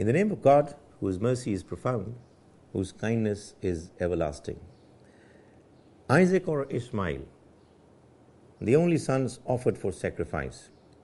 the name of God, whose mercy is profound, whose kindness is everlasting. Isaac or Ishmael, the only sons offered for sacrifice.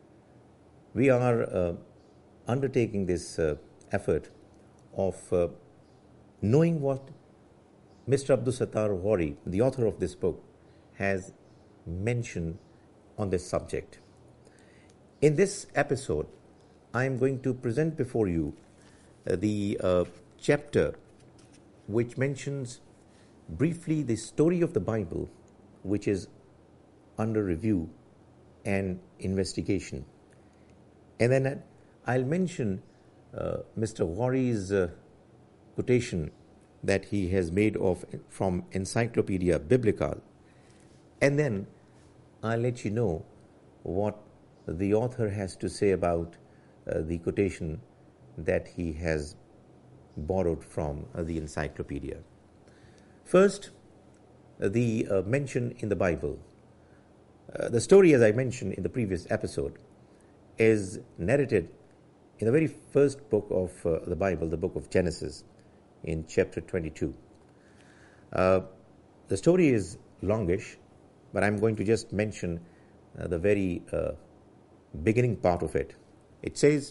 We are undertaking this effort of knowing what Mr. Abdul Sattar Ghori, the author of this book, has mentioned on this subject. In this episode, I am going to present before you the chapter which mentions briefly the story of the Bible, which is under review and investigation. And then I'll mention Mr. Ghori's quotation that he has made from Encyclopedia Biblica. And then I'll let you know what the author has to say about the quotation that he has borrowed from the encyclopedia. First, the mention in the Bible. The story, as I mentioned in the previous episode, is narrated in the very first book of the Bible, the book of Genesis, in chapter 22. The story is longish, but I'm going to just mention the very beginning part of it. It says,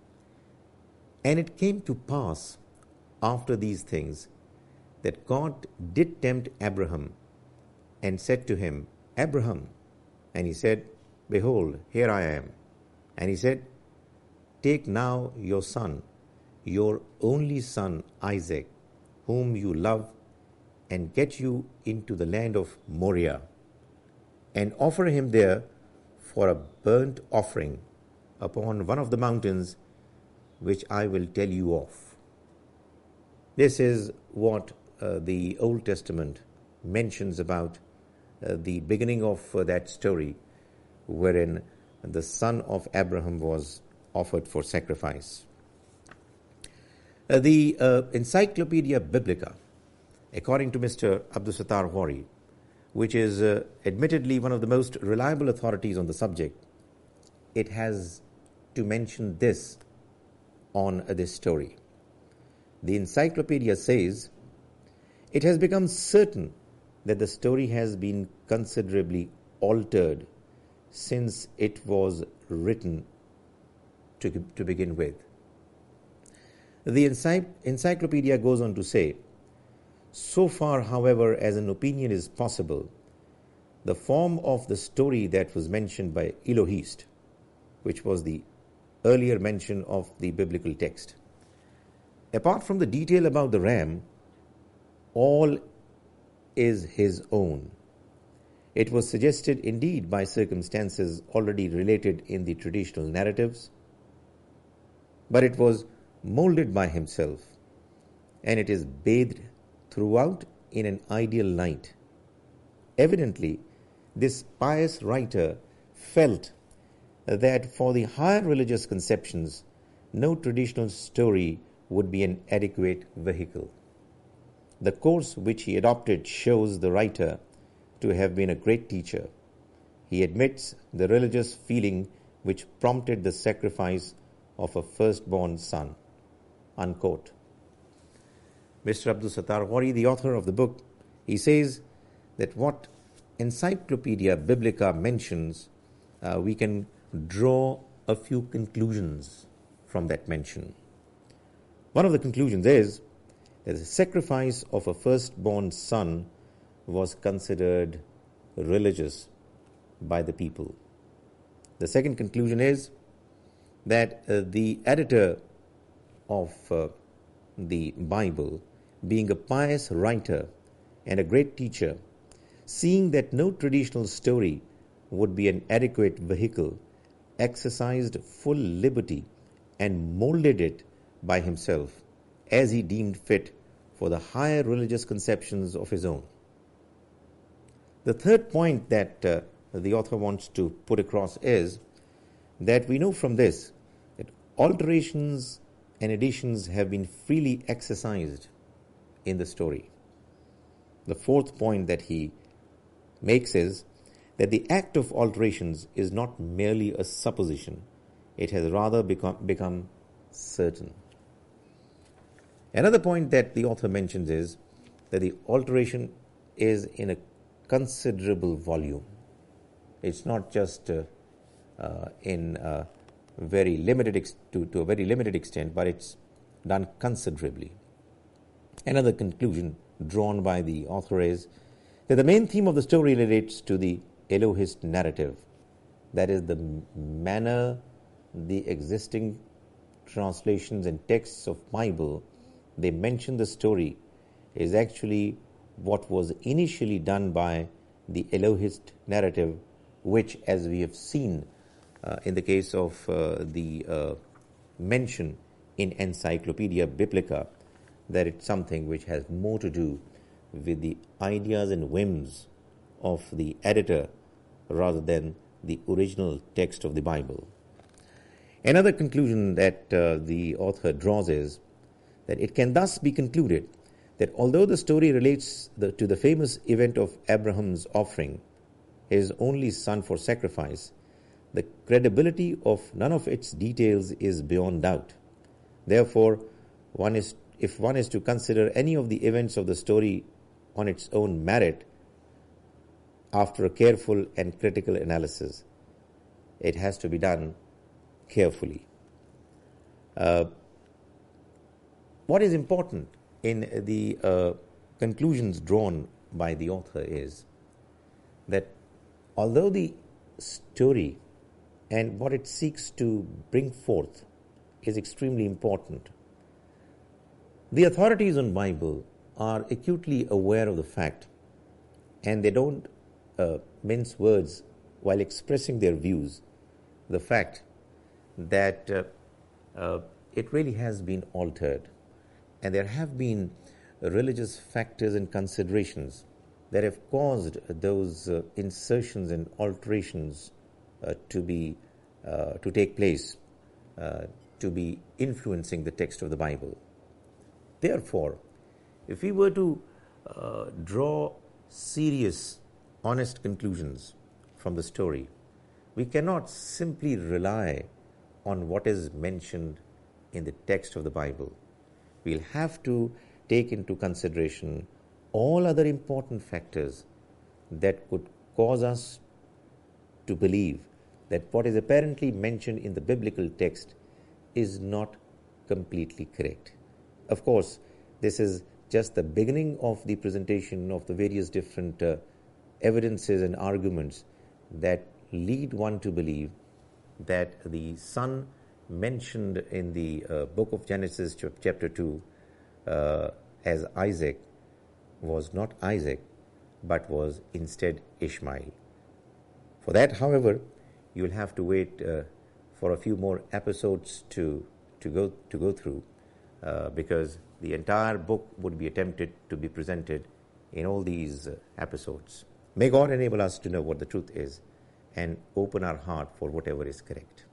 "And it came to pass after these things that God did tempt Abraham and said to him, Abraham. And he said, Behold, here I am. And he said, Take now your son, your only son Isaac, whom you love, and get you into the land of Moriah, and offer him there for a burnt offering upon one of the mountains which I will tell you of." This is what the Old Testament mentions about the beginning of that story, wherein the son of Abraham was offered for sacrifice. The Encyclopedia Biblica, according to Mr. Abdul Sattar Ghori, which is admittedly one of the most reliable authorities on the subject, it has to mention this on this story. The encyclopedia says, "It has become certain that the story has been considerably altered since it was written to begin with." The encyclopedia goes on to say, "So far, however, as an opinion is possible, the form of the story that was mentioned by Elohist, which was the earlier mention of the biblical text, apart from the detail about the ram, all is his own. It was suggested indeed by circumstances already related in the traditional narratives, but it was molded by himself, and it is bathed throughout in an ideal light. Evidently, this pious writer felt that for the higher religious conceptions, no traditional story would be an adequate vehicle. The course which he adopted shows the writer to have been a great teacher. He admits the religious feeling which prompted the sacrifice of a firstborn son." Unquote. Mr. Abdul Sattar Ghori, the author of the book, he says that what Encyclopedia Biblica mentions, we can draw a few conclusions from that mention. One of the conclusions is that the sacrifice of a firstborn son was considered religious by the people. The second conclusion is that the editor of the Bible, being a pious writer and a great teacher, seeing that no traditional story would be an adequate vehicle, exercised full liberty and molded it by himself as he deemed fit for the higher religious conceptions of his own. The third point that the author wants to put across is that we know from this that alterations and additions have been freely exercised in the story. The fourth point that he makes is that the act of alterations is not merely a supposition, it has rather become certain. Another point that the author mentions is that the alteration is in a considerable volume. It's not just in a very limited to a very limited extent, but it's done considerably. Another conclusion drawn by the author is that the main theme of the story relates to the Elohist narrative. That is, the manner the existing translations and texts of Bible, they mention the story, is actually what was initially done by the Elohist narrative, which, as we have seen in the case of the mention in Encyclopedia Biblica, that it's something which has more to do with the ideas and whims of the editor rather than the original text of the Bible. Another conclusion that the author draws is that it can thus be concluded that although the story relates to the famous event of Abraham's offering his only son for sacrifice, the credibility of none of its details is beyond doubt. Therefore, if one is to consider any of the events of the story on its own merit, after a careful and critical analysis, it has to be done carefully. What is important in the conclusions drawn by the author is that although the story and what it seeks to bring forth is extremely important, the authorities on Bible are acutely aware of the fact, and they don't mince words while expressing their views, the fact that it really has been altered, and there have been religious factors and considerations that have caused those insertions and alterations to take place, to be influencing the text of the Bible. Therefore, if we were to draw serious, honest conclusions from the story, we cannot simply rely on what is mentioned in the text of the Bible. We'll have to take into consideration all other important factors that could cause us to believe that what is apparently mentioned in the biblical text is not completely correct. Of course, this is just the beginning of the presentation of the various different evidences and arguments that lead one to believe that the son mentioned in the book of Genesis chapter 2 as Isaac was not Isaac, but was instead Ishmael. For that, however, you will have to wait for a few more episodes to go through, because the entire book would be attempted to be presented in all these episodes. May God enable us to know what the truth is and open our heart for whatever is correct.